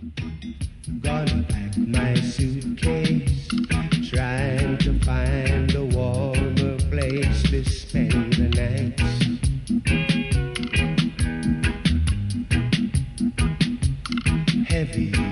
Gonna pack my suitcase, trying to find a warmer place to spend the night. Heavy